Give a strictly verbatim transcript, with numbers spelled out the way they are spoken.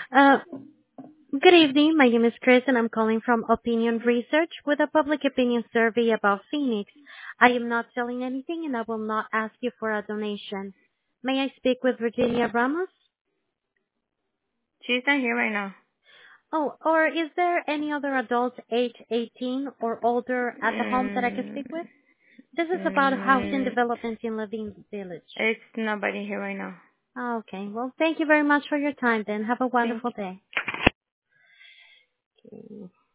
Uh, Good evening. My name is Chris, and I'm calling from Opinion Research with a public opinion survey about Phoenix. I am not selling anything, and I will not ask you for a donation. May I speak with Virginia Ramos? She's not here right now. Oh, or is there any other adult age eighteen or older at the home that I can speak Mm, with? This is about housing mm, development in Levine Village. it's nobody here right now. Okay. Well, thank you very much for your time then. Have a Thank wonderful you. day. Okay.